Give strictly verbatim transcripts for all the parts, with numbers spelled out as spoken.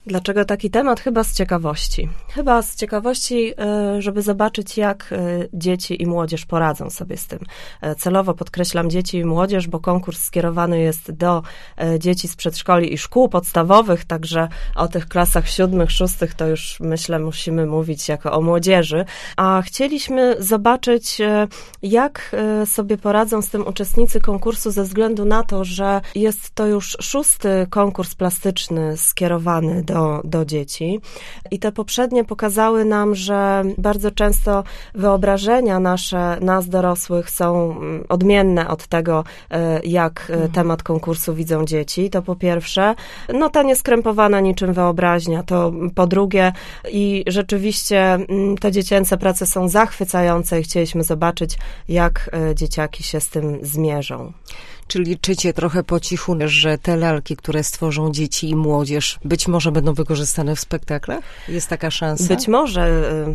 Dlaczego taki temat? Chyba z ciekawości. Chyba z ciekawości, żeby zobaczyć, jak dzieci i młodzież poradzą sobie z tym. Celowo podkreślam dzieci i młodzież, bo konkurs skierowany jest do dzieci z przedszkoli i szkół podstawowych, także o tych klasach siódmych, szóstych to już myślę musimy mówić jako o młodzieży. A chcieliśmy zobaczyć, jak sobie poradzą z tym uczestnicy konkursu ze względu na to, że jest to już szósty konkurs plastyczny skierowany do Do, do dzieci. I te poprzednie pokazały nam, że bardzo często wyobrażenia nasze, nas dorosłych są odmienne od tego, jak mhm. temat konkursu widzą dzieci. To po pierwsze. No ta nieskrępowana niczym wyobraźnia. To po drugie. I rzeczywiście te dziecięce prace są zachwycające i chcieliśmy zobaczyć, jak dzieciaki się z tym zmierzą. Czy liczycie trochę po cichu, że te lalki, które stworzą dzieci i młodzież, być może będą wykorzystane w spektaklach? Jest taka szansa? Być może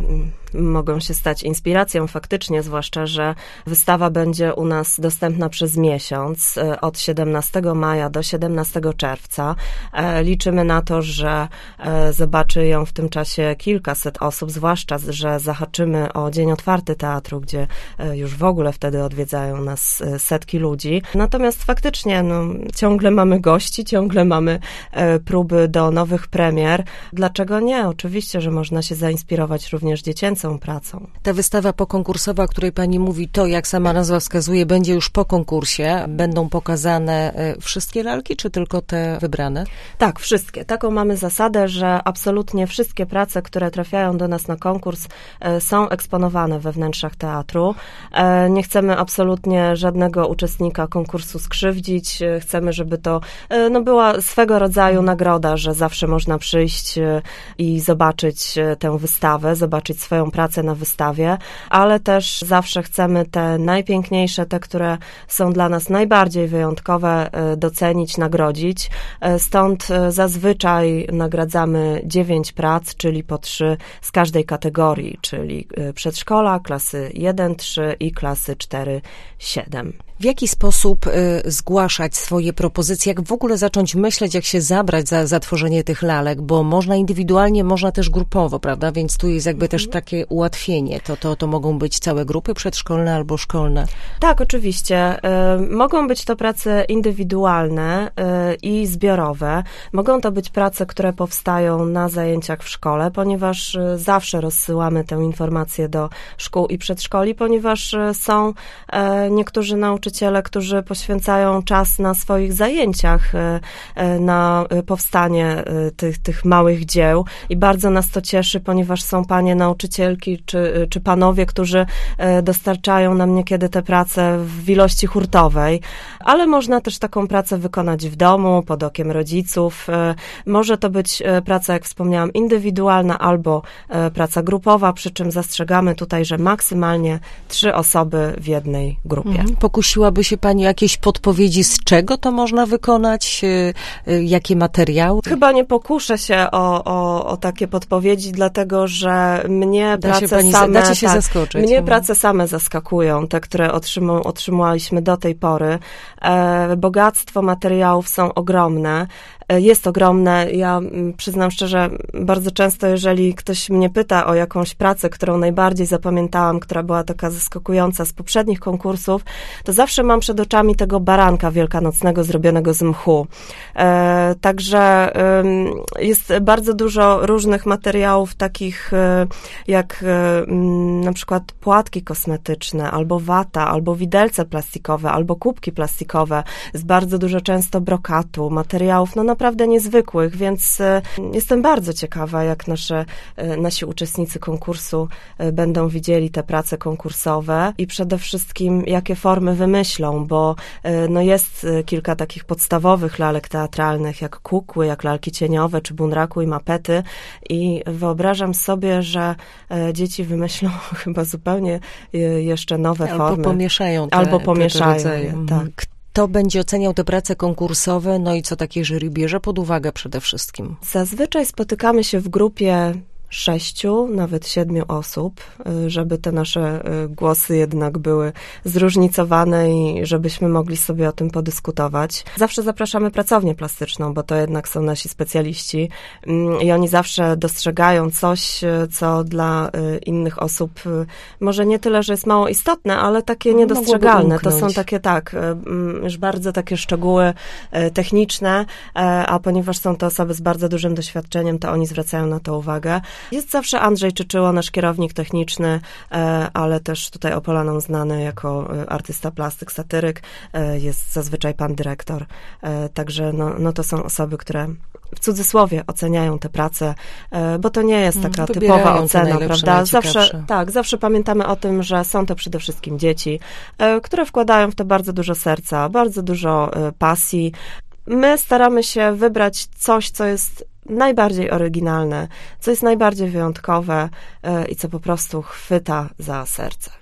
y, mogą się stać inspiracją faktycznie, zwłaszcza, że wystawa będzie u nas dostępna przez miesiąc, y, od siedemnastego maja do siedemnastego czerwca. Y, liczymy na to, że y, zobaczy ją w tym czasie kilkaset osób, zwłaszcza, że zahaczymy o Dzień Otwarty Teatru, gdzie y, już w ogóle wtedy odwiedzają nas y, setki ludzi. Natomiast Natomiast faktycznie no, ciągle mamy gości, ciągle mamy e, próby do nowych premier. Dlaczego nie? Oczywiście, że można się zainspirować również dziecięcą pracą. Ta wystawa pokonkursowa, o której pani mówi, to jak sama nazwa wskazuje, będzie już po konkursie. Będą pokazane e, wszystkie lalki, czy tylko te wybrane? Tak, wszystkie. Taką mamy zasadę, że absolutnie wszystkie prace, które trafiają do nas na konkurs, e, są eksponowane we wnętrzach teatru. E, nie chcemy absolutnie żadnego uczestnika konkursu skrzywdzić. Chcemy, żeby to no, była swego rodzaju nagroda, że zawsze można przyjść i zobaczyć tę wystawę, zobaczyć swoją pracę na wystawie, ale też zawsze chcemy te najpiękniejsze, te, które są dla nas najbardziej wyjątkowe, docenić, nagrodzić. Stąd zazwyczaj nagradzamy dziewięć prac, czyli po trzy z każdej kategorii, czyli przedszkola, klasy jeden trzy i klasy cztery siedem. W jaki sposób y, zgłaszać swoje propozycje, jak w ogóle zacząć myśleć, jak się zabrać za, za tworzenie tych lalek, bo można indywidualnie, można też grupowo, prawda, więc tu jest jakby mhm. też takie ułatwienie, to, to, to mogą być całe grupy przedszkolne albo szkolne. Tak, oczywiście. Y, mogą być to prace indywidualne y, i zbiorowe, mogą to być prace, które powstają na zajęciach w szkole, ponieważ y, zawsze rozsyłamy tę informację do szkół i przedszkoli, ponieważ y, są y, niektórzy nauczyciele, Nauczyciele, którzy poświęcają czas na swoich zajęciach, na powstanie tych, tych małych dzieł i bardzo nas to cieszy, ponieważ są panie nauczycielki czy, czy panowie, którzy dostarczają nam niekiedy te prace w ilości hurtowej, ale można też taką pracę wykonać w domu, pod okiem rodziców. Może to być praca, jak wspomniałam, indywidualna albo praca grupowa, przy czym zastrzegamy tutaj, że maksymalnie trzy osoby w jednej grupie. Mhm. Pokusiłaby się pani jakieś podpowiedzi, z czego to można wykonać? Jakie materiały? Chyba nie pokuszę się o, o, o takie podpowiedzi, dlatego że mnie da prace pani, same... Da się tak, zaskoczyć. Mnie prace same zaskakują, te, które otrzymu, otrzymaliśmy do tej pory. E, bogactwo materiałów są ogromne. Jest ogromne. Ja przyznam szczerze, bardzo często, jeżeli ktoś mnie pyta o jakąś pracę, którą najbardziej zapamiętałam, która była taka zaskakująca z poprzednich konkursów, to zawsze mam przed oczami tego baranka wielkanocnego zrobionego z mchu. E, także e, jest bardzo dużo różnych materiałów, takich e, jak e, na przykład płatki kosmetyczne, albo wata, albo widelce plastikowe, albo kubki plastikowe. Jest bardzo dużo często brokatu, materiałów, no naprawdę niezwykłych, więc jestem bardzo ciekawa, jak nasze, nasi uczestnicy konkursu będą widzieli te prace konkursowe i przede wszystkim, jakie formy wymyślą, bo no jest kilka takich podstawowych lalek teatralnych, jak kukły, jak lalki cieniowe, czy bunraku i mapety i wyobrażam sobie, że dzieci wymyślą chyba zupełnie jeszcze nowe albo formy. Albo pomieszają te, Albo pomieszają, te je, tak. Kto będzie oceniał te prace konkursowe, no i co takie jury bierze pod uwagę przede wszystkim? Zazwyczaj spotykamy się w grupie sześciu, nawet siedmiu osób, żeby te nasze głosy jednak były zróżnicowane i żebyśmy mogli sobie o tym podyskutować. Zawsze zapraszamy pracownię plastyczną, bo to jednak są nasi specjaliści i oni zawsze dostrzegają coś, co dla innych osób może nie tyle, że jest mało istotne, ale takie niedostrzegalne. To są takie, tak, już bardzo takie szczegóły techniczne, a ponieważ są to osoby z bardzo dużym doświadczeniem, to oni zwracają na to uwagę. Jest zawsze Andrzej Czyczyło, nasz kierownik techniczny, ale też tutaj Opolanom znany jako artysta plastyk, satyryk. Jest zazwyczaj pan dyrektor. Także no, no to są osoby, które w cudzysłowie oceniają tę pracę, bo to nie jest taka Wybierają typowa ocena, prawda? Zawsze, tak, zawsze pamiętamy o tym, że są to przede wszystkim dzieci, które wkładają w to bardzo dużo serca, bardzo dużo pasji. My staramy się wybrać coś, co jest najbardziej oryginalne, co jest najbardziej wyjątkowe i co po prostu chwyta za serce.